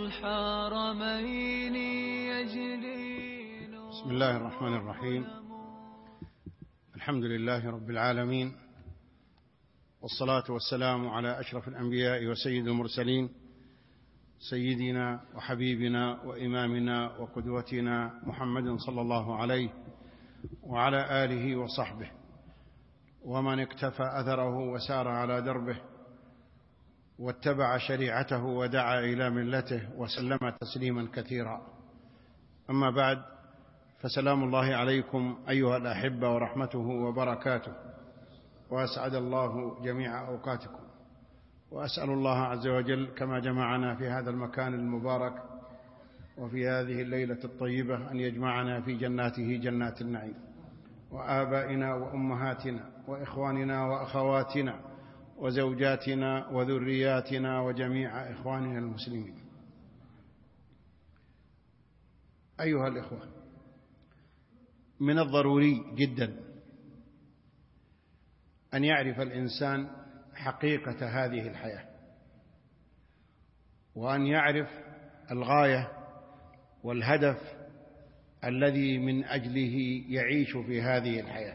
الحرمين يجلين. بسم الله الرحمن الرحيم. الحمد لله رب العالمين، والصلاة والسلام على أشرف الأنبياء وسيد المرسلين، سيدنا وحبيبنا وإمامنا وقدوتنا محمد صلى الله عليه وعلى آله وصحبه ومن اكتفى أثره وسار على دربه واتبع شريعته ودعا إلى ملته وسلم تسليما كثيرا. أما بعد، فسلام الله عليكم أيها الأحبة ورحمته وبركاته، وأسعد الله جميع أوقاتكم، وأسأل الله عز وجل كما جمعنا في هذا المكان المبارك وفي هذه الليلة الطيبة أن يجمعنا في جناته جنات النعيم، وآبائنا وأمهاتنا وإخواننا وأخواتنا وزوجاتنا وذرياتنا وجميع إخواننا المسلمين. أيها الإخوة، من الضروري جدا أن يعرف الإنسان حقيقة هذه الحياة، وأن يعرف الغاية والهدف الذي من أجله يعيش في هذه الحياة،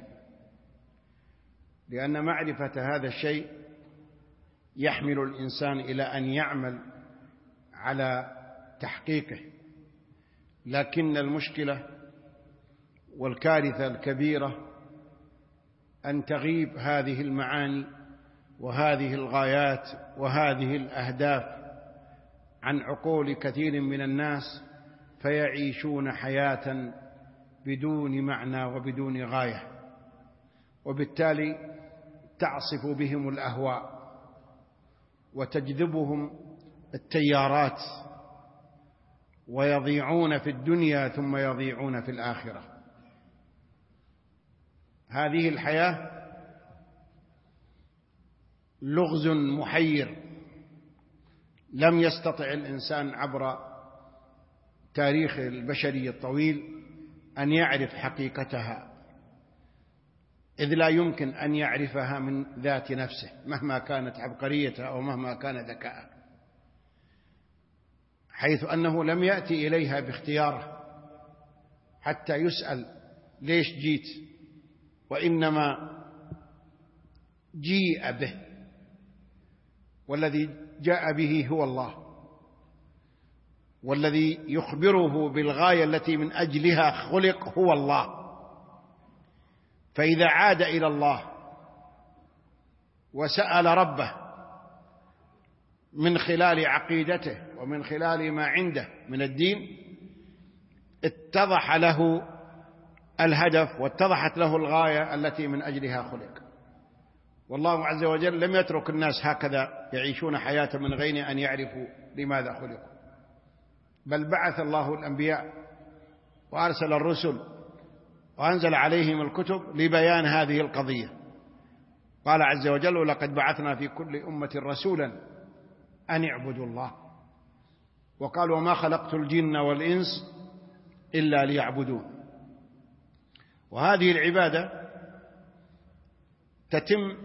لأن معرفة هذا الشيء يحمل الإنسان إلى أن يعمل على تحقيقه. لكن المشكلة والكارثة الكبيرة أن تغيب هذه المعاني وهذه الغايات وهذه الأهداف عن عقول كثير من الناس، فيعيشون حياة بدون معنى وبدون غاية، وبالتالي تعصف بهم الأهواء وتجذبهم التيارات، ويضيعون في الدنيا ثم يضيعون في الآخرة. هذه الحياة لغز محير لم يستطع الإنسان عبر تاريخ البشري الطويل أن يعرف حقيقتها، إذ لا يمكن أن يعرفها من ذات نفسه مهما كانت عبقريتها أو مهما كان ذكاءها، حيث أنه لم يأتي إليها باختياره حتى يسأل ليش جيت، وإنما جيء به، والذي جاء به هو الله، والذي يخبره بالغاية التي من أجلها خلق هو الله. فإذا عاد إلى الله وسأل ربه من خلال عقيدته ومن خلال ما عنده من الدين، اتضح له الهدف واتضحت له الغاية التي من أجلها خلق. والله عز وجل لم يترك الناس هكذا يعيشون حياة من غير أن يعرفوا لماذا خلقوا، بل بعث الله الأنبياء وأرسل الرسل وأنزل عليهم الكتب لبيان هذه القضية. قال عز وجل: ولقد بعثنا في كل أمة رسولا أن اعبدوا الله. وقال: وما خلقت الجن والإنس إلا ليعبدون. وهذه العبادة تتم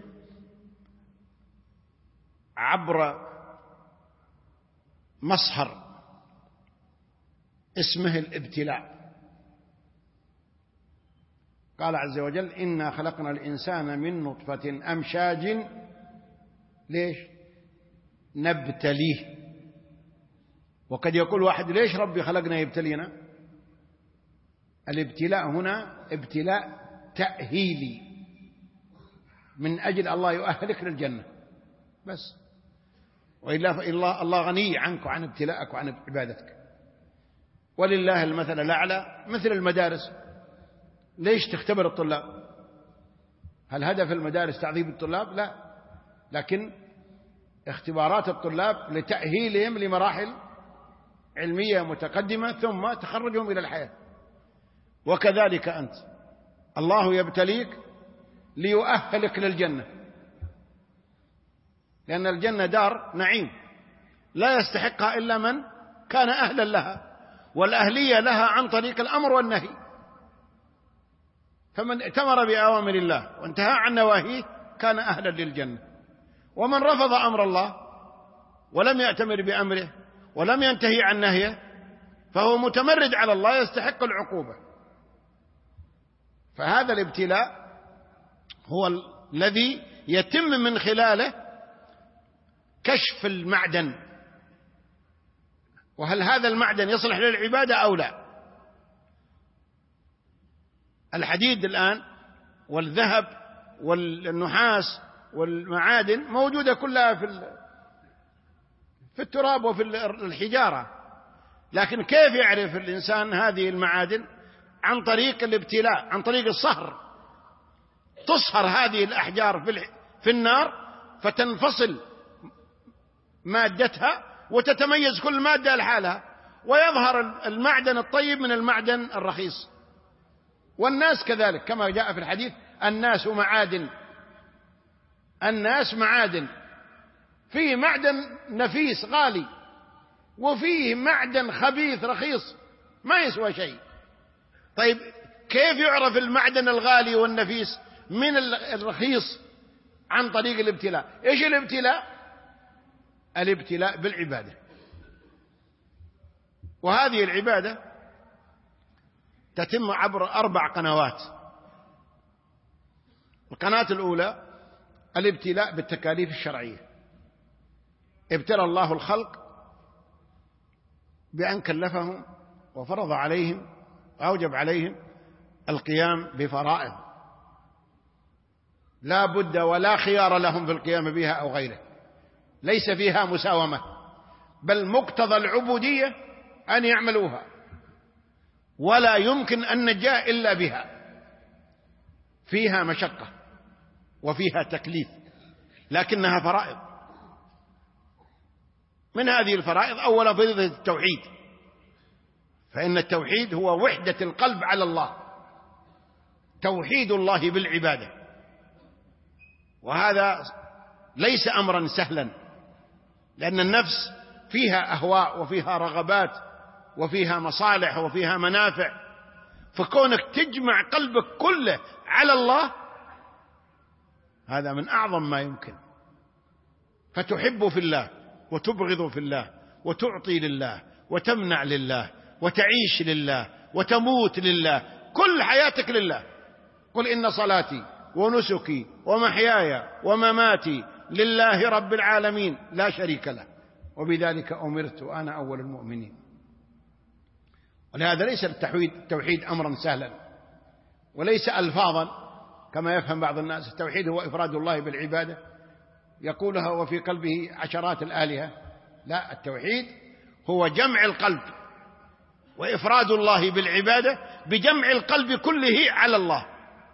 عبر مصهر اسمه الابتلاء. قال عز وجل: إنا خلقنا الإنسان من نطفة أمشاج ليش؟ نبتليه. وقد يقول واحد: ليش ربي خلقنا يبتلينا؟ الابتلاء هنا ابتلاء تأهيلي من أجل الله يؤهلك للجنة بس، وإلا الله غني عنك وعن ابتلاءك وعن عبادتك. ولله المثل الأعلى مثل المدارس. ليش تختبر الطلاب؟ هل هدف المدارس تعذيب الطلاب؟ لا، لكن اختبارات الطلاب لتأهيلهم لمراحل علمية متقدمة ثم تخرجهم إلى الحياة. وكذلك أنت، الله يبتليك ليؤهلك للجنة، لأن الجنة دار نعيم لا يستحقها إلا من كان أهلا لها، والأهلية لها عن طريق الأمر والنهي. فمن ائتمر بأوامر الله وانتهى عن نواهيه كان أهلا للجنة، ومن رفض أمر الله ولم يأتمر بأمره ولم ينتهي عن نهيه فهو متمرد على الله يستحق العقوبة. فهذا الابتلاء هو الذي يتم من خلاله كشف المعدن، وهل هذا المعدن يصلح للعبادة أو لا. الحديد الآن والذهب والنحاس والمعادن موجودة كلها في التراب وفي الحجارة، لكن كيف يعرف الإنسان هذه المعادن؟ عن طريق الابتلاء، عن طريق الصهر. تصهر هذه الأحجار في النار فتنفصل مادتها وتتميز كل مادة لحالها، ويظهر المعدن الطيب من المعدن الرخيص. والناس كذلك كما جاء في الحديث: الناس معادن. الناس معادن، فيه معدن نفيس غالي وفيه معدن خبيث رخيص ما يسوى شيء. طيب كيف يعرف المعدن الغالي والنفيس من الرخيص؟ عن طريق الابتلاء. ايش الابتلاء؟ الابتلاء بالعبادة. وهذه العبادة تتم عبر 4 قنوات. القناة الأولى الابتلاء بالتكاليف الشرعية. ابتلى الله الخلق بأن كلفهم وفرض عليهم وأوجب عليهم القيام بفرائض لا بد ولا خيار لهم في القيام بها أو غيره، ليس فيها مساومة، بل مقتضى العبودية أن يعملوها، ولا يمكن أن نجاه إلا بها. فيها مشقة وفيها تكليف، لكنها فرائض. من هذه الفرائض أولا فريضة التوحيد، فإن التوحيد هو وحدة القلب على الله، توحيد الله بالعبادة. وهذا ليس أمرا سهلا، لأن النفس فيها أهواء وفيها رغبات وفيها مصالح وفيها منافع، فكونك تجمع قلبك كله على الله هذا من أعظم ما يمكن. فتحب في الله وتبغض في الله وتعطي لله وتمنع لله وتعيش لله وتموت لله، كل حياتك لله. قل إن صلاتي ونسكي ومحياي ومماتي لله رب العالمين لا شريك له وبذلك أمرت وأنا أول المؤمنين. ولهذا ليس التوحيد أمرا سهلا وليس ألفاظا كما يفهم بعض الناس. التوحيد هو إفراد الله بالعبادة يقولها وفي قلبه عشرات الآلهة. لا، التوحيد هو جمع القلب وإفراد الله بالعبادة بجمع القلب كله على الله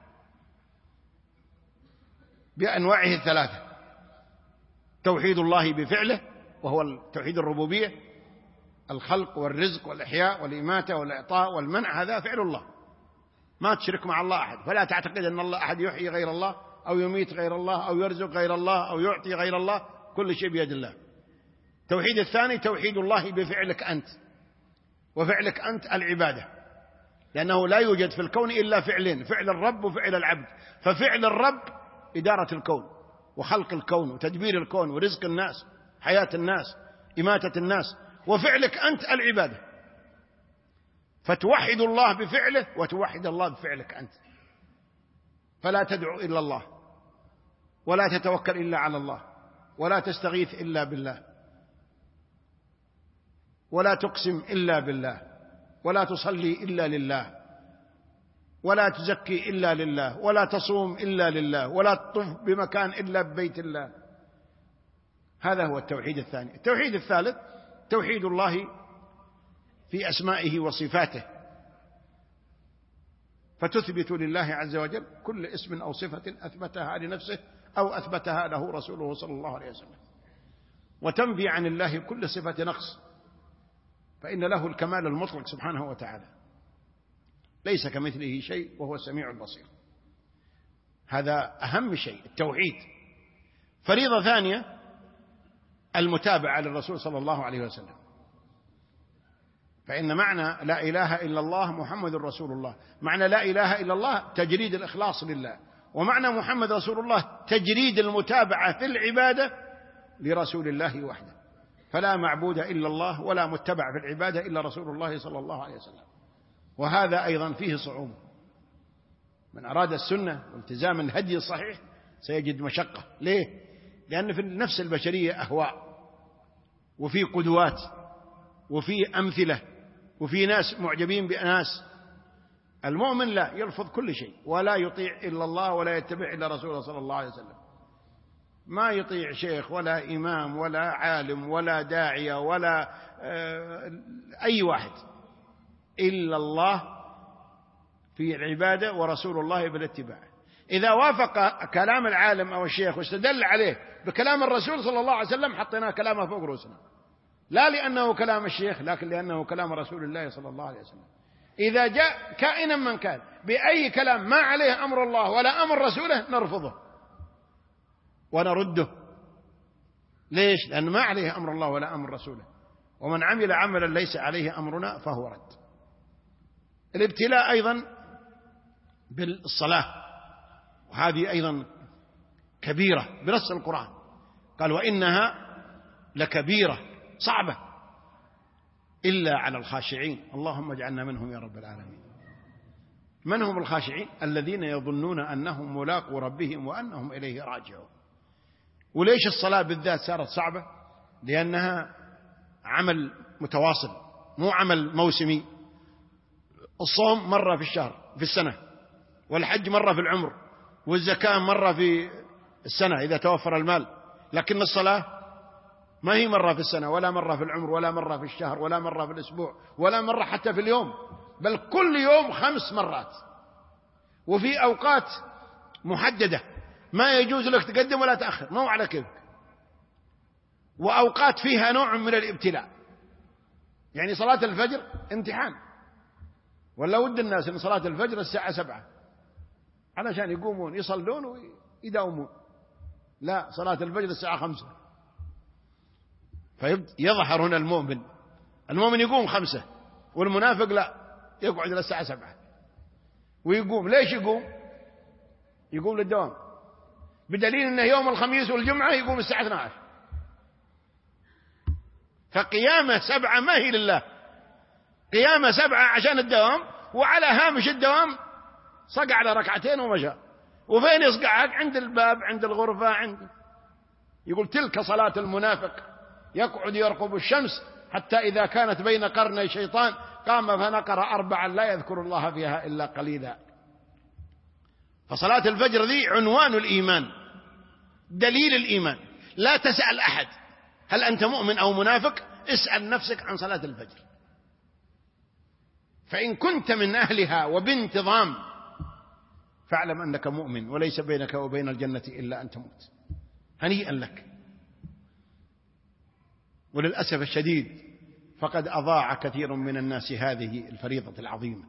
بأنواعه الثلاثة: توحيد الله بفعله وهو توحيد الربوبية، الخلق والرزق والإحياء والإماتة والإعطاء والمنع، هذا فعل الله، ما تشرك مع الله أحد. فلا تعتقد أن الله أحد يحيي غير الله أو يميت غير الله أو يرزق غير الله أو يعطي غير الله، كل شيء بيد الله. التوحيد الثاني توحيد الله بفعلك أنت، وفعلك أنت العبادة، لأنه لا يوجد في الكون إلا فعلين: فعل الرب وفعل العبد. ففعل الرب إدارة الكون وخلق الكون وتدبير الكون ورزق الناس، حياة الناس، إماتة الناس، وفعلك أنت العبادة. فتوحد الله بفعله وتوحد الله بفعلك أنت، فلا تدعو إلا الله ولا تتوكل إلا على الله ولا تستغيث إلا بالله ولا تقسم إلا بالله ولا تصلي إلا لله ولا تزكي إلا لله ولا تصوم إلا لله ولا تطوف بمكان إلا ببيت الله. هذا هو التوحيد الثاني. التوحيد الثالث توحيد الله في أسمائه وصفاته، فتثبت لله عز وجل كل اسم أو صفة أثبتها لنفسه أو أثبتها له رسوله صلى الله عليه وسلم، وتنفي عن الله كل صفة نقص، فإن له الكمال المطلق سبحانه وتعالى، ليس كمثله شيء وهو السميع البصير. هذا أهم شيء التوحيد. فريضة ثانية المتابعة للرسول صلى الله عليه وسلم، فإن معنى لا إله إلا الله محمد رسول الله. معنى لا إله إلا الله تجريد الإخلاص لله، ومعنى محمد رسول الله تجريد المتابعة في العبادة لرسول الله وحده. فلا معبود إلا الله ولا متبع في العبادة إلا رسول الله صلى الله عليه وسلم. وهذا أيضا فيه صعوبة. من أراد السنة والتزام الهدي الصحيح سيجد مشقة. ليه؟ لأن في النفس البشرية أهواء، وفي قدوات، وفي أمثلة، وفي ناس معجبين بناس. المؤمن لا، يرفض كل شيء ولا يطيع إلا الله ولا يتبع إلا رسوله صلى الله عليه وسلم. ما يطيع شيخ ولا إمام ولا عالم ولا داعية ولا أي واحد إلا الله في العبادة ورسول الله بالاتباع. إذا وافق كلام العالم أو الشيخ واستدل عليه بكلام الرسول صلى الله عليه وسلم حطينا كلامه فوق رؤوسنا، لا لأنه كلام الشيخ لكن لأنه كلام رسول الله صلى الله عليه وسلم. إذا جاء كائنا من كان بأي كلام ما عليه أمر الله ولا أمر رسوله نرفضه ونرده. ليش؟ لأنه ما عليه أمر الله ولا أمر رسوله. ومن عمل عملا ليس عليه أمرنا فهو رد. الابتلاء أيضا بالصلاة، وهذه أيضا كبيرة بنص القرآن، قال وإنها لكبيرة صعبة إلا على الخاشعين. اللهم اجعلنا منهم يا رب العالمين. من هم الخاشعين؟ الذين يظنون أنهم ملاقو ربهم وأنهم إليه راجعون. وليش الصلاة بالذات صارت صعبة؟ لأنها عمل متواصل مو عمل موسمي. الصوم مرة في الشهر في السنة، والحج مرة في العمر، والزكاة مرة في السنة إذا توفر المال. لكن الصلاة ما هي مرة في السنة ولا مرة في العمر ولا مرة في الشهر ولا مرة في الأسبوع ولا مرة حتى في اليوم، بل كل يوم 5 مرات، وفي أوقات محددة ما يجوز لك تقدم ولا تأخر، ما هو على كيفك. وأوقات فيها نوع من الابتلاء. يعني صلاة الفجر امتحان، ولا ود الناس ان صلاة الفجر الساعة 7 علشان يقومون يصلون ويداومون. لا، صلاة الفجر الساعة 5. فيظهر هنا المؤمن يقوم 5، والمنافق لا، يقعد إلى الساعة 7 ويقوم. ليش يقوم؟ يقوم للدوام، بدليل أنه يوم الخميس والجمعة يقوم الساعة 12. فقيامة 7 ما هي لله، قيامة 7 عشان الدوام، وعلى هامش الدوام صقع على 2 ركعتين ومشى. وفين يصقعك؟ عند الباب، عند الغرفة، يقول تلك صلاة المنافق، يقعد يرقب الشمس حتى إذا كانت بين قرني شيطان قام فنقر 4 لا يذكر الله فيها إلا قليلا. فصلاة الفجر ذي عنوان الإيمان، دليل الإيمان. لا تسأل أحد هل أنت مؤمن أو منافق، اسأل نفسك عن صلاة الفجر. فإن كنت من أهلها وبانتظام فاعلم أنك مؤمن، وليس بينك وبين الجنة إلا أن تموت. هنيئا لك. وللأسف الشديد فقد أضاع كثير من الناس هذه الفريضة العظيمة.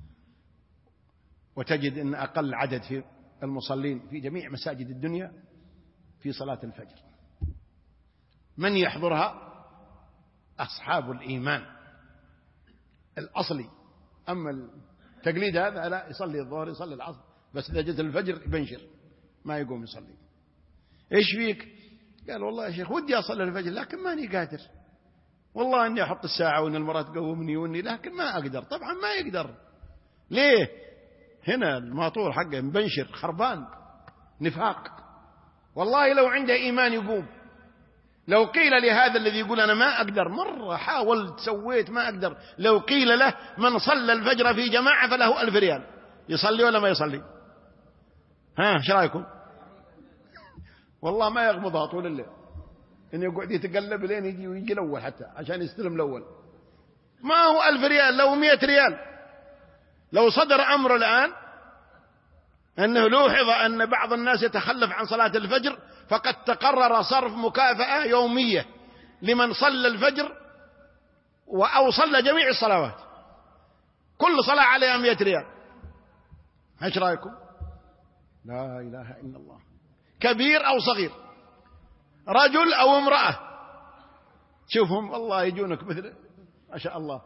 وتجد أن أقل عدد في المصلين في جميع مساجد الدنيا في صلاة الفجر. من يحضرها؟ أصحاب الإيمان الأصلي. أما التقليد هذا لا، يصلي الظهر يصلي العصر، بس إذا جت الفجر يبنشر ما يقوم يصلي. إيش فيك؟ قال والله يا شيخ ودي أصلي الفجر لكن ماني قادر، والله إني أحط الساعة وإن المرأة تقومني وإني لكن ما أقدر. طبعا ما يقدر. ليه؟ هنا الماطور حقه مبنشر خربان نفاق. والله لو عنده إيمان يقوم. لو قيل لهذا الذي يقول أنا ما أقدر، مرة حاولت سويت ما أقدر، لو قيل له من صلى الفجر في جماعة فله 1000 ريال، يصلي ولا ما يصلي؟ ها ايش رايكم؟ والله ما يغمضها طول الليل، إنه يقعد يتقلب لين يجي الأول حتى عشان يستلم الأول. ما هو 1000 ريال، لو 100 ريال. لو صدر أمر الآن أنه لوحظ أن بعض الناس يتخلف عن صلاة الفجر، فقد تقرر صرف مكافأة يومية لمن صلى الفجر أو صلى جميع الصلوات، كل صلاة عليها 100 ريال. ايش رأيكم؟ لا إله إلا الله. كبير أو صغير، رجل أو امرأة، شوفهم والله يجونك مثل ما شاء الله.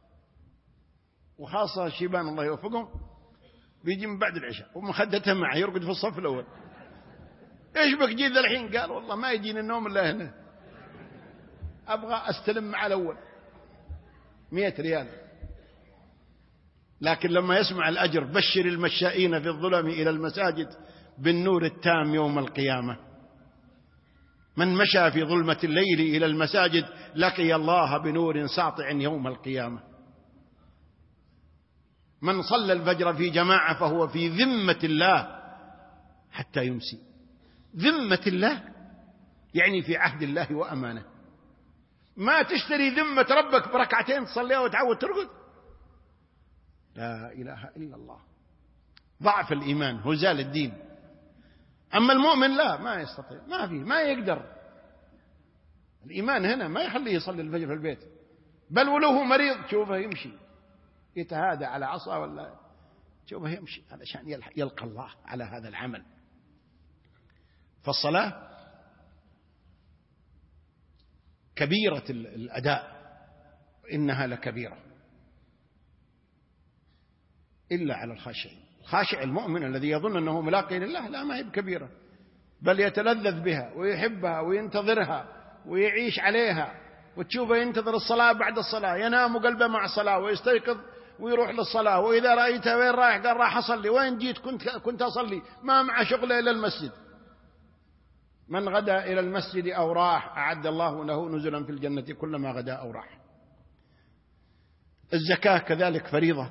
وخاصة الشيبان الله يوفقهم بيجي من بعد العشاء ومخدته معه يرقد في الصف الأول. إيش بك جيت الحين؟ قال والله ما يجيني النوم إلا هنا. أبغى أستلم مع الأول 100 ريال. لكن لما يسمع الأجر بشر المشائين في الظلم إلى المساجد بالنور التام يوم القيامة. من مشى في ظلمة الليل إلى المساجد لقي الله بنور ساطع يوم القيامة. من صلى الفجر في جماعة فهو في ذمة الله حتى يمسي. ذمة الله يعني في عهد الله وأمانه. ما تشتري ذمة ربك بركعتين تصليها وتعود ترقد. لا إله إلا الله. ضعف الإيمان، هزال الدين. أما المؤمن لا، ما يستطيع، ما يقدر. الإيمان هنا ما يخليه يصلي الفجر في البيت، بل ولو مريض تشوفه يمشي يتهادى على عصا ولا تشوفه يمشي علشان يلقى الله على هذا العمل. فالصلاة كبيرة الأداء، إنها لكبيرة إلا على الخاشعين. الخاشع المؤمن الذي يظن أنه ملاقي لله، لا، ما هي بكبيرة، بل يتلذذ بها ويحبها وينتظرها ويعيش عليها. وتشوفه ينتظر الصلاة بعد الصلاة، ينام قلبه مع الصلاة ويستيقظ ويروح للصلاة. وإذا رأيته وين رايح قال راح أصلي. وين جيت؟ كنت أصلي. ما مع شغله إلى المسجد. من غدا إلى المسجد أو راح أعد الله له نزلا في الجنة كلما غدا أو راح. الزكاة كذلك فريضة،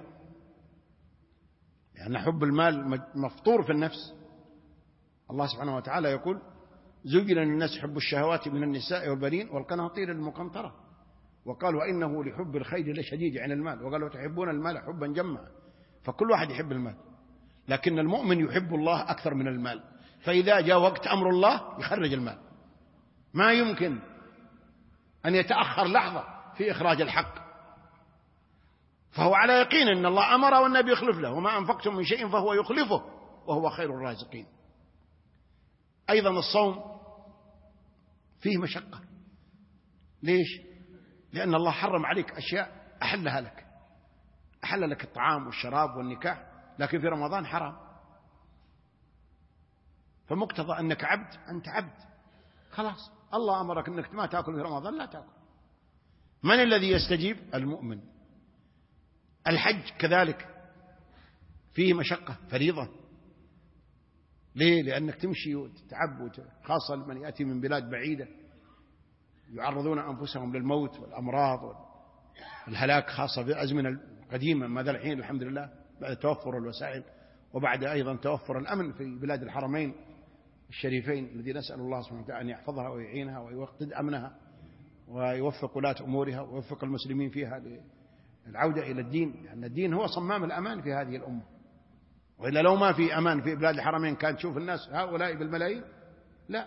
لأن يعني حب المال مفطور في النفس. الله سبحانه وتعالى يقول زين للناس حب الشهوات من النساء والبنين والقناطير المقنطرة، وقال وإنه لحب الخير لشديد عن المال، وقالوا تحبون المال حبا جما. فكل واحد يحب المال، لكن المؤمن يحب الله أكثر من المال. فإذا جاء وقت أمر الله يخرج المال، ما يمكن أن يتأخر لحظة في إخراج الحق. فهو على يقين أن الله أمر والنبي يخلف له، وما أنفقتم من شيء فهو يخلفه وهو خير الرازقين. أيضا الصوم فيه مشقة. ليش؟ لأن الله حرم عليك أشياء أحلها لك. أحل لك الطعام والشراب والنكاح، لكن في رمضان حرام. فمقتضى أنك عبد، أنت عبد خلاص. الله أمرك أنك ما تأكل في رمضان، لا تأكل. من الذي يستجيب؟ المؤمن. الحج كذلك فيه مشقة، فريضة. ليه؟ لأنك تمشي وتتعب، خاصة من يأتي من بلاد بعيدة يعرضون أنفسهم للموت والأمراض والهلاك، خاصة في الأزمنة القديمة. ماذا الحين الحمد لله بعد توفر الوسائل، وبعد أيضا توفر الأمن في بلاد الحرمين الشريفين، الذي نسأل الله سبحانه وتعالى أن يحفظها ويعينها ويوقد أمنها ويوفق ولاة أمورها ويوفق المسلمين فيها للعودة إلى الدين، لأن الدين هو صمام الأمان في هذه الأمة. وإلا لو ما في أمان في بلاد الحرمين كانت تشوف الناس هؤلاء بالملايين؟ لا.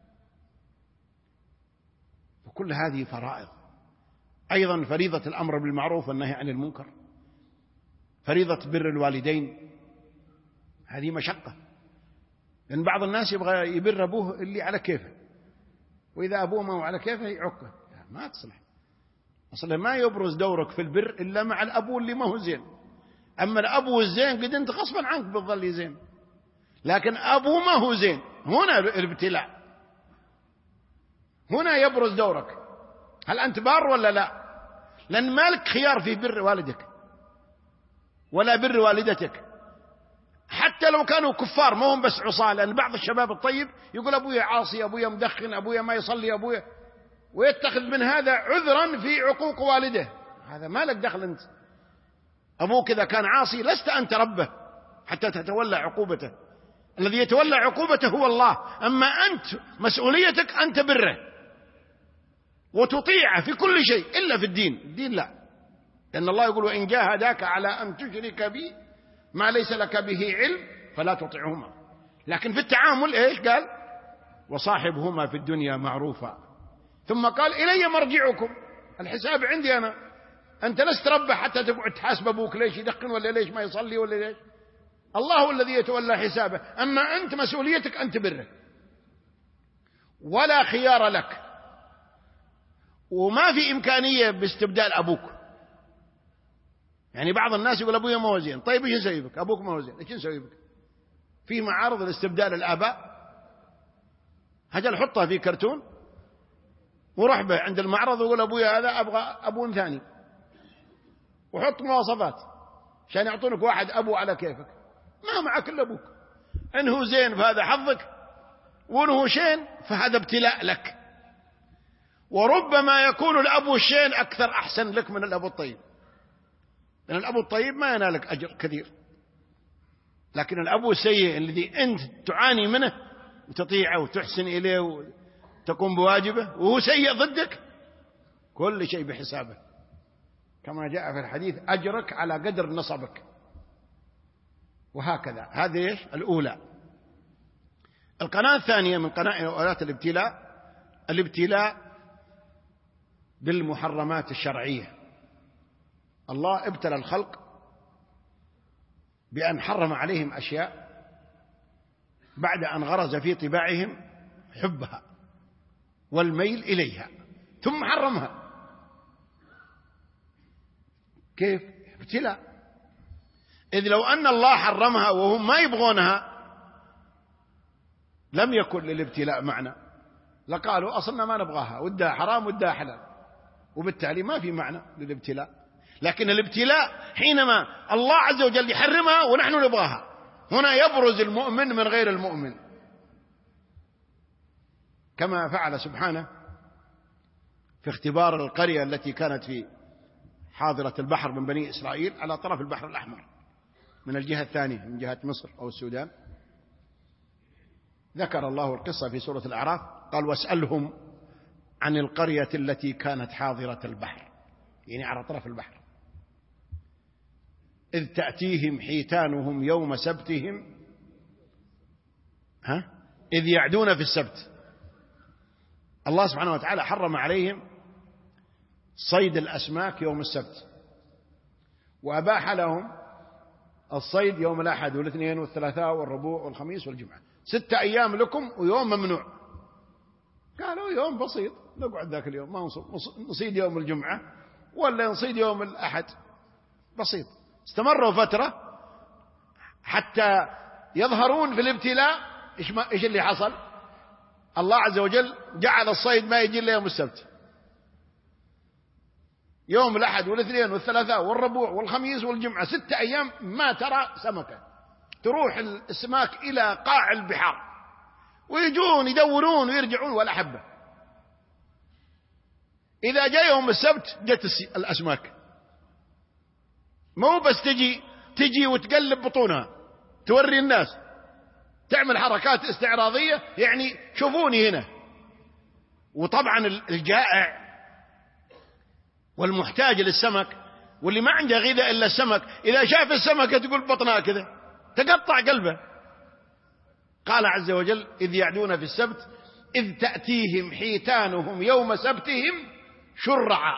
وكل هذه فرائض. أيضا فريضة الأمر بالمعروف والنهي عن المنكر، فريضة بر الوالدين، هذه مشقة. لأن بعض الناس يبغى يبر أبوه اللي على كيفه، وإذا أبوه ما هو على كيفه يعقه. ما تصلح. أصلا ما يبرز دورك في البر إلا مع الأبو اللي ما هو زين. أما الأبو الزين قد أنت غصبا عنك بتظل زين، لكن أبو ما هو زين، هنا الابتلاء، هنا يبرز دورك. هل أنت بار ولا لا؟ لأن مالك خيار في بر والدك ولا بر والدتك، حتى لو كانوا كفار، ما هم بس عصاة. لأن بعض الشباب الطيب يقول أبويا عاصي، أبويا مدخن، أبويا ما يصلي، أبويا، ويتخذ من هذا عذرا في عقوق والده. هذا ما لك دخل أنت. أبوك إذا كان عاصي لست أنت ربه حتى تتولى عقوبته. الذي يتولى عقوبته هو الله. أما أنت مسؤوليتك أن تبره وتطيعه في كل شيء إلا في الدين. الدين لا، لأن الله يقول وإن جاهداك على أن تشرك بي ما ليس لك به علم فلا تطعهما. لكن في التعامل إيش قال؟ وصاحبهما في الدنيا معروفا. ثم قال إلي مرجعكم، الحساب عندي أنا. أنت لست ربه حتى تقعد تحاسب أبوك ليش يدخن ولا ليش ما يصلي ولا ليش. الله هو الذي يتولى حسابه. أما أنت مسؤوليتك أن تبره، ولا خيار لك، وما في إمكانية باستبدال أبوك. يعني بعض الناس يقول أبويا ما هو زين، طيب إيش نسوي بك؟ أبوك ما هو زين، إيش نسوي بك؟ في معارض لاستبدال الآباء، هجل حطها في كرتون وروح به عند المعرض ويقول أبوي هذا أبغى أبو ثاني، وحط مواصفات عشان يعطونك واحد أبو على كيفك. ما معك إلا أبوك، إنه زين فهذا حظك، وإنه شين فهذا ابتلاء لك. وربما يكون الأبو الشين أكثر أحسن لك من الأبو الطيب، لأن الأبو الطيب ما ينالك أجر كثير، لكن الأبو السيء الذي أنت تعاني منه وتطيعه وتحسن إليه وتقوم بواجبه وهو سيء ضدك، كل شيء بحسابه، كما جاء في الحديث: أجرك على قدر نصبك. وهكذا. هذه إيش؟ الأولى. القناة الثانية من قناة الابتلاء، الابتلاء بالمحرمات الشرعية. الله ابتلى الخلق بأن حرم عليهم أشياء بعد أن غرز في طباعهم حبها والميل إليها، ثم حرمها. كيف؟ ابتلاء. إذ لو أن الله حرمها وهم ما يبغونها لم يكن للابتلاء معنى، لقالوا أصلنا ما نبغاها، ودها حرام ودها حلال، وبالتالي ما في معنى للابتلاء. لكن الابتلاء حينما الله عز وجل يحرمها ونحن نبغاها، هنا يبرز المؤمن من غير المؤمن، كما فعل سبحانه في اختبار القرية التي كانت في حاضرة البحر من بني إسرائيل على طرف البحر الأحمر من الجهة الثانية، من جهة مصر أو السودان. ذكر الله القصة في سورة الأعراف، قال: واسألهم عن القرية التي كانت حاضرة البحر، يعني على طرف البحر، إذ تأتيهم حيتانهم يوم سبتهم إذ يعدون في السبت. الله سبحانه وتعالى حرم عليهم صيد الأسماك يوم السبت، وأباح لهم الصيد يوم الأحد والاثنين والثلاثاء والربوع والخميس والجمعة، 6 أيام لكم ويوم ممنوع. قالوا يوم بسيط نقعد ذاك اليوم، ما نصيد يوم الجمعة ولا نصيد يوم الأحد، بسيط. استمروا فترة حتى يظهرون في الابتلاء. إيش اللي حصل؟ الله عز وجل جعل الصيد ما يجي إلا يوم السبت، يوم الأحد والاثنين والثلاثاء والربوع والخميس والجمعة، 6 أيام ما ترى سمكة. تروح الأسماك إلى قاع البحار ويجون يدورون ويرجعون ولا حبة. إذا جاء يوم السبت جت الأسماك، مو بس تجي وتقلب بطونها توري الناس، تعمل حركات استعراضية، يعني شوفوني هنا. وطبعا الجائع والمحتاج للسمك واللي ما عنده غذاء إلا السمك، إذا شاف السمكة تقول بطنها كذا، تقطع قلبه. قال عز وجل: إذ يعدون في السبت إذ تأتيهم حيتانهم يوم سبتهم شرعا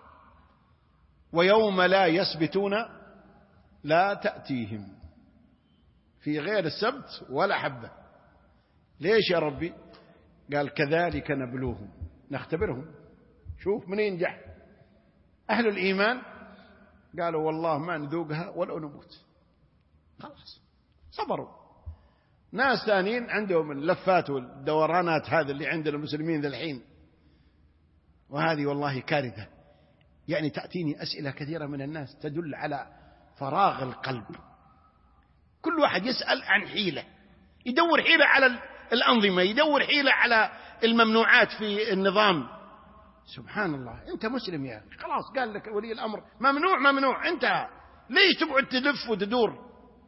ويوم لا يسبتون لا تأتيهم. في غير السبت ولا حبة. ليش يا ربي؟ قال: كذلك نبلوهم، نختبرهم، شوف من ينجح. أهل الإيمان قالوا: والله ما نذوقها ولا نموت، خلاص صبروا. ناس ثانيين عندهم اللفات والدورانات هذا اللي عند المسلمين ذا الحين، وهذه والله كارثة. يعني تأتيني أسئلة كثيرة من الناس تدل على فراغ القلب. كل واحد يسأل عن حيلة، يدور حيلة على الأنظمة، يدور حيلة على الممنوعات في النظام. سبحان الله، أنت مسلم يا أخي، خلاص قال لك ولي الأمر ممنوع ممنوع، أنت ليش تبعد تلف وتدور؟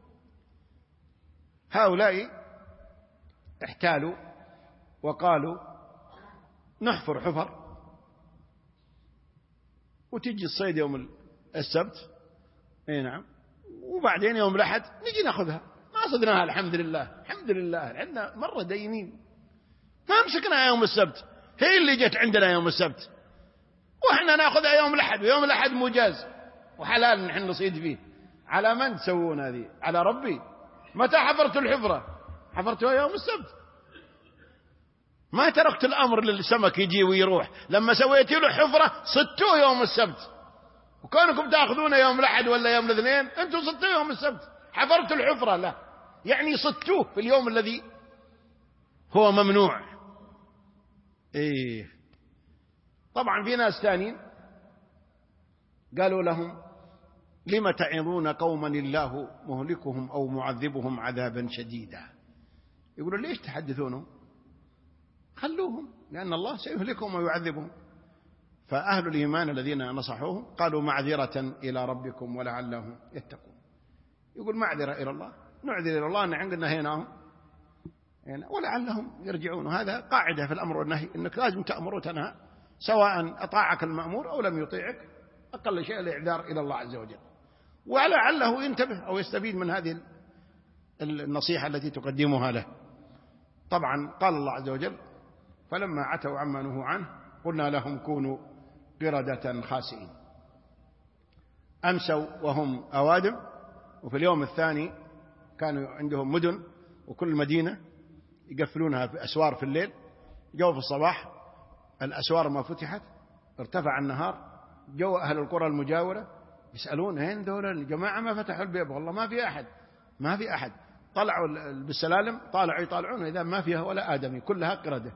هؤلاء احتالوا وقالوا: نحفر حفر وتجي الصيد يوم السبت، اي نعم، وبعدين يوم الأحد نجي ناخذها. ما صدناها الحمد لله، الحمد لله، عندنا مرة دينين ما مسكناها يوم السبت، هي اللي جت عندنا يوم السبت، وإحنا ناخذها يوم الأحد، ويوم الأحد مجاز وحلال نحن نصيد فيه. على من تسوون هذه؟ على ربي. متى حفرت الحفرة؟ حفرتها يوم السبت، ما تركت الأمر للسمك يجي ويروح. لما سويت له حفرة صدتوه يوم السبت، وكونكم تأخذونه يوم الأحد ولا يوم الاثنين، أنتم صدتوه يوم السبت. حفرت الحفرة لا، يعني صدتوه في اليوم الذي هو ممنوع. إيه، طبعا في ناس ثانيين قالوا لهم: لم تعظون قوما الله مهلكهم أو معذبهم عذابا شديدا؟ يقولوا: ليش تحدثونهم؟ خلوهم، لأن الله سيهلكهم ويعذبهم. فأهل الإيمان الذين نصحوهم قالوا: معذرة إلى ربكم ولعلهم يتقون. يقول: معذرة إلى الله، نعذر إلى الله أن عندنا نهيناهم ولعلهم يرجعون. وهذا قاعدة في الأمر والنهي، أنك لازم تأمر وتنهى، سواء أطاعك المأمور أو لم يطيعك، أقل شيء الإعذار إلى الله عز وجل، ولعله ينتبه أو يستفيد من هذه النصيحة التي تقدمها له. طبعا قال الله عز وجل: فلما عتوا عما نهوا عنه قلنا لهم كونوا قردة خاسئين. أمسوا وهم أوادم، وفي اليوم الثاني كانوا عندهم مدن، وكل مدينة يقفلونها في أسوار في الليل. جو في الصباح الأسوار ما فتحت، ارتفع النهار، جو أهل القرى المجاورة يسألون: هين دول الجماعة ما فتحوا البيب؟ والله ما في أحد، ما في أحد. طلعوا بالسلالم، طالعوا يطالعون، إذا ما فيها ولا آدمي، كلها قردة،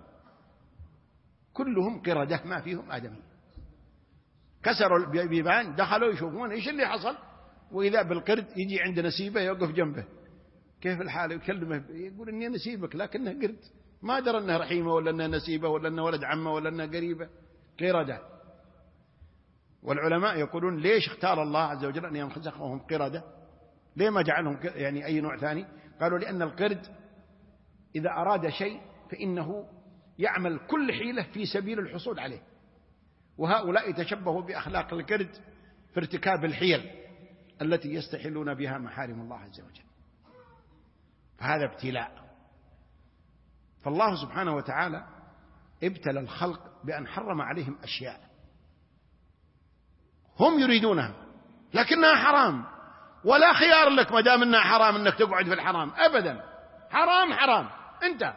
كلهم قردة ما فيهم آدمي. كسروا البيبان، دخلوا يشوفون إيش اللي حصل، وإذا بالقرد يجي عند نسيبه يوقف جنبه: كيف الحال؟ يكلمه يقول: إني نسيبك، لكنه قرد، ما درى أنه رحيمة ولا أنه نسيبه ولا أنه ولد عمه ولا أنه قريبه، قردة. والعلماء يقولون: ليش اختار الله عز وجل أن يمسخهم قردة؟ ليه ما جعلهم يعني أي نوع ثاني؟ قالوا: لأن القرد إذا أراد شيء فإنه يعمل كل حيلة في سبيل الحصول عليه، وهؤلاء تشبهوا بأخلاق القرد في ارتكاب الحيل التي يستحلون بها محارم الله عز وجل. فهذا ابتلاء. فالله سبحانه وتعالى ابتلى الخلق بأن حرم عليهم أشياء هم يريدونها لكنها حرام، ولا خيار لك ما دام انها حرام انك تقعد في الحرام ابدا، حرام حرام انت.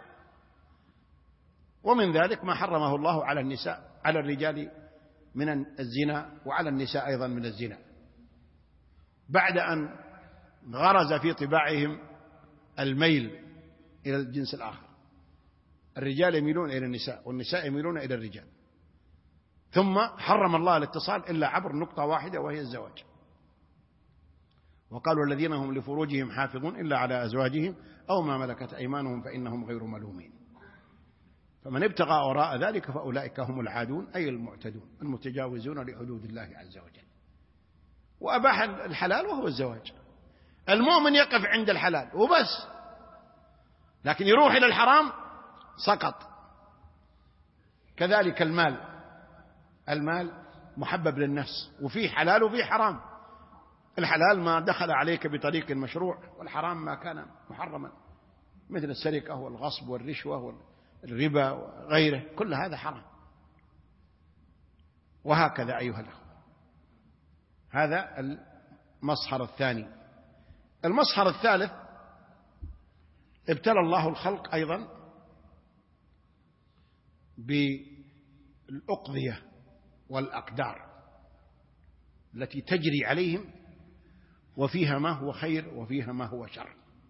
ومن ذلك ما حرمه الله على النساء، على الرجال من الزنا، وعلى النساء أيضا من الزنا، بعد أن غرز في طباعهم الميل إلى الجنس الآخر. الرجال يميلون إلى النساء والنساء يميلون إلى الرجال. ثم حرم الله الاتصال إلا عبر نقطة واحدة وهي الزواج. وقالوا: الذين هم لفروجهم حافظون إلا على أزواجهم أو ما ملكت أيمانهم فإنهم غير ملومين. فمن ابتغى وراء ذلك فأولئك هم العادون، أي المعتدون المتجاوزون لحدود الله عز وجل. وأباح الحلال وهو الزواج. المؤمن يقف عند الحلال وبس، لكن يروح إلى الحرام سقط. كذلك المال محبب للنفس، وفيه حلال وفيه حرام. الحلال ما دخل عليك بطريق مشروع، والحرام ما كان محرما، مثل السرقة والغصب والرشوة والربا وغيره، كل هذا حرام. وهكذا أيها الأخوة، هذا المصهر الثاني. المصهر الثالث: ابتلى الله الخلق أيضا بالأقضية والأقدار التي تجري عليهم، وفيها ما هو خير وفيها ما هو شر.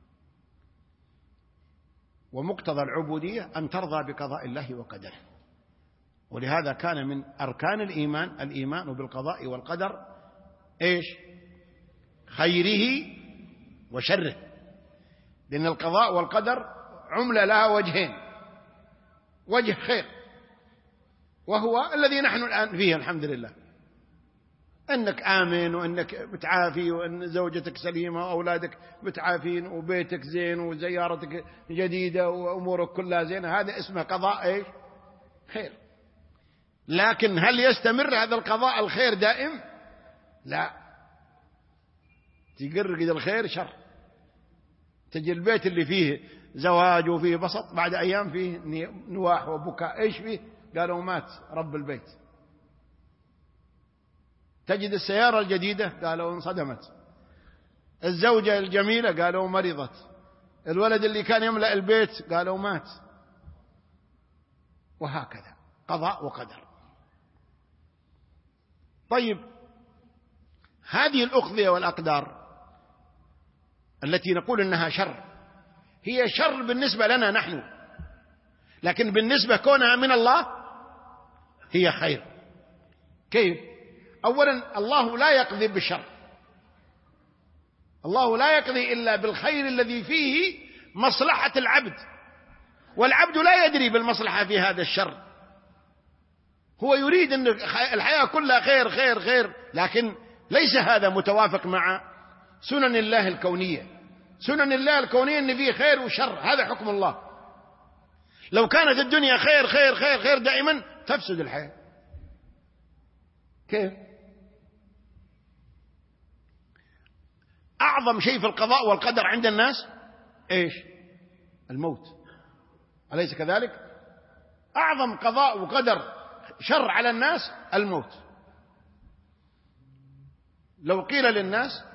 ومقتضى العبودية أن ترضى بقضاء الله وقدره. ولهذا كان من أركان الإيمان بالقضاء والقدر إيش؟ خيره وشره، لأن القضاء والقدر عملة لها وجهين: وجه خير وهو الذي نحن الآن فيه الحمد لله، أنك آمن وأنك متعافي وأن زوجتك سليمة وأولادك متعافين وبيتك زين وزيارتك جديدة وأمورك كلها زينة، هذا اسمه قضاء إيش؟ خير. لكن هل يستمر هذا القضاء الخير دائم؟ لا، تقرقد الخير شر. تجي البيت اللي فيه زواج وفيه بسط، بعد أيام فيه نواح وبكاء. إيش فيه؟ قالوا مات رب البيت. تجد السيارة الجديدة، قالوا انصدمت. الزوجة الجميلة، قالوا مرضت. الولد اللي كان يملأ البيت، قالوا مات. وهكذا قضاء وقدر. طيب، هذه الأقضية والأقدار التي نقول إنها شر، هي شر بالنسبة لنا نحن، لكن بالنسبة كونها من الله هي خير. كيف؟ أولا الله لا يقضي بالشر، الله لا يقضي إلا بالخير الذي فيه مصلحة العبد، والعبد لا يدري بالمصلحة في هذا الشر، هو يريد أن الحياة كلها خير خير خير، لكن ليس هذا متوافق مع سنن الله الكونية. سنن الله الكونية أن فيه خير وشر، هذا حكم الله. لو كانت الدنيا خير خير خير خير دائما تفسد الحياة. كيف؟ أعظم شيء في القضاء والقدر عند الناس إيش؟ الموت، أليس كذلك؟ أعظم قضاء وقدر شر على الناس الموت. لو قيل للناس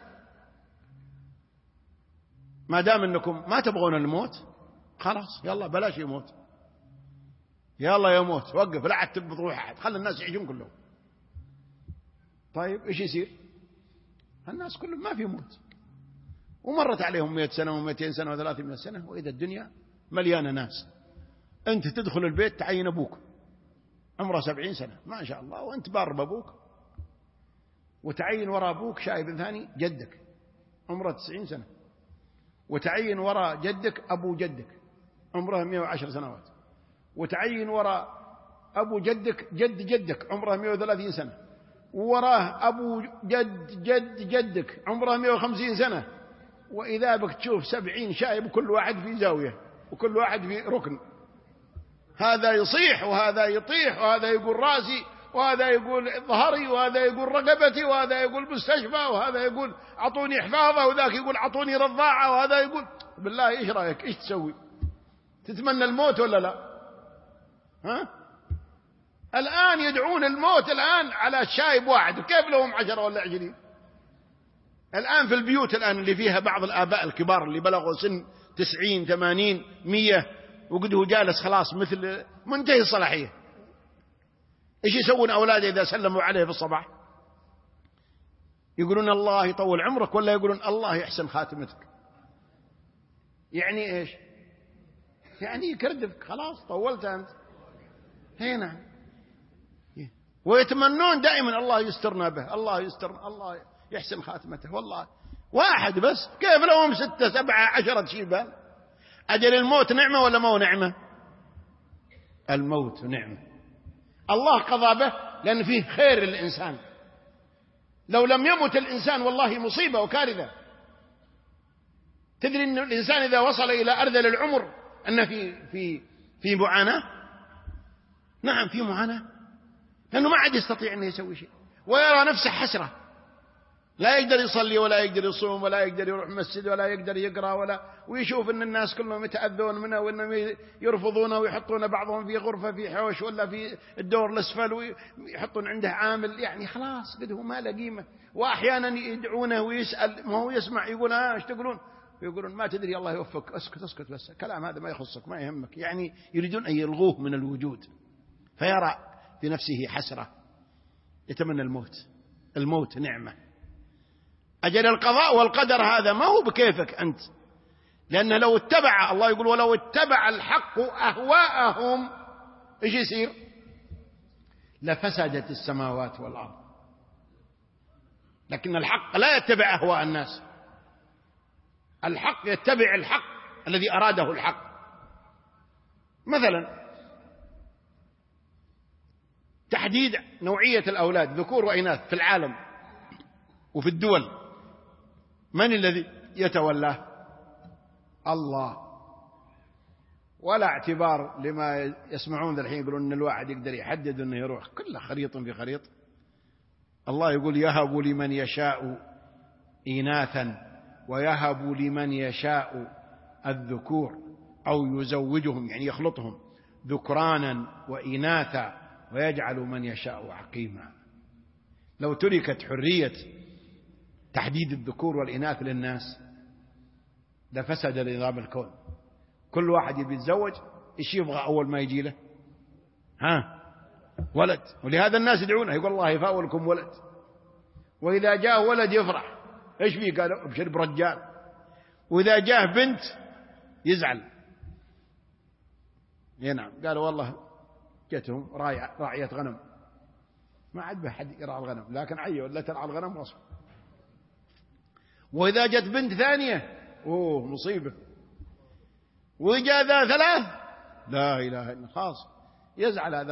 ما دام أنكم ما تبغون الموت خلاص يلا بلاش يموت، يلا يموت وقف، لا عاد تبغوا أحد، خلي الناس يعيشون كلهم. طيب إيش يصير؟ الناس كلهم ما في موت، ومرت عليهم 100 سنة و200 سنة و300 سنة، وإذا الدنيا مليانة ناس. أنت تدخل البيت تعين أبوك عمره 70 سنة ما شاء الله، وأنت بار بأبوك، وتعين وراء أبوك شايب ثاني جدك عمره 90 سنة، وتعين وراء جدك أبو جدك عمره 110 سنوات، وتعين وراء أبو جدك جد جدك عمره 130 سنة، ووراه أبو جد جد جدك عمره 150 سنة، وإذا بك تشوف 70 شايب كل واحد في زاوية وكل واحد في ركن، هذا يصيح وهذا يطيح، وهذا يقول راسي، وهذا يقول ظهري، وهذا يقول رقبتي، وهذا يقول مستشفى، وهذا يقول أعطوني حفاظة، وذاك يقول أعطوني رضاعة، وهذا يقول. بالله إيش رأيك؟ إيش تسوي؟ تتمنى الموت ولا لا؟ ها؟ الآن يدعون الموت الآن على شايب واحد، وكيف لهم 10 ولا 20؟ الآن في البيوت الآن اللي فيها بعض الآباء الكبار اللي بلغوا سن 90 80 100 وقد هو جالس خلاص مثل منتهي الصلاحية، إيش يسوون أولاده إذا سلموا عليه في الصباح؟ يقولون الله يطول عمرك، ولا يقولون الله يحسن خاتمتك؟ يعني إيش؟ يعني يكردفك، خلاص طولت أنت. هنا ويتمنون دائما الله يسترنا به، الله يسترنا، الله يحسن خاتمته. والله واحد بس، كيف لهم 6 7 10 شيبان؟ أجل الموت نعمة ولا ما هو نعمة؟ الموت نعمة، الله قضى به لأن فيه خير للإنسان. لو لم يمت الإنسان والله مصيبة وكارثة. تدري أن الإنسان إذا وصل إلى أرذل العمر أنه في معاناة. نعم في معاناة، لأنه ما عاد يستطيع أن يسوي شيء، ويرى نفسه حسرة، لا يقدر يصلي ولا يقدر يصوم ولا يقدر يروح مسجد ولا يقدر يقرأ ويشوف أن الناس كلهم يتأذون منه، وأنهم يرفضونه ويحطون بعضهم في غرفة في حوش ولا في الدور الأسفل ويحطون عنده عامل، يعني خلاص قد هو ما له قيمة. وأحيانا يدعونه ويسأل، ما هو يسمع، يقول إيش تقولون؟ يقولون ما تدري الله يوفقك، اسكت اسكت بس، كلام هذا ما يخصك ما يهمك. يعني يريدون أن يلغوه من الوجود، فيرى في نفسه حسرة، يتمنى الموت. الموت نعمة. أجل القضاء والقدر هذا ما هو بكيفك أنت، لأنه لو اتبع، الله يقول ولو اتبع الحق أهواءهم إيش يصير؟ لفسدت السماوات والأرض. لكن الحق لا يتبع أهواء الناس، الحق يتبع الحق الذي أراده الحق. مثلا تحديد نوعية الأولاد ذكور وإناث في العالم وفي الدول، من الذي يتولاه؟ الله. ولا اعتبار لما يسمعون الحين يقولون ان الواحد يقدر يحدد انه يروح، كله خريط في خريط. الله يقول يهب لمن يشاء إناثا ويهب لمن يشاء الذكور أو يزوجهم، يعني يخلطهم ذكرانا وإناثا ويجعل من يشاء عقيما. لو تركت حرية تحديد الذكور والإناث للناس لفسد نظام الكون. كل واحد يبي يتزوج إيش يبغى أول ما يجي له؟ ولد. ولهذا الناس يدعونه، يقول الله يفاول لكم ولد، وإذا جاء ولد يفرح. إيش فيه؟ قالوا ابشر برجال. وإذا جاء بنت يزعل. نعم قالوا والله جتهم راعية غنم ما عاد به حد يرعى الغنم، لكن عيه ولا ترعى الغنم وصف. وإذا جت بنت ثانية مصيبة. وجاء ذا 3 لا إله إلا الله، خلاص يزعل هذا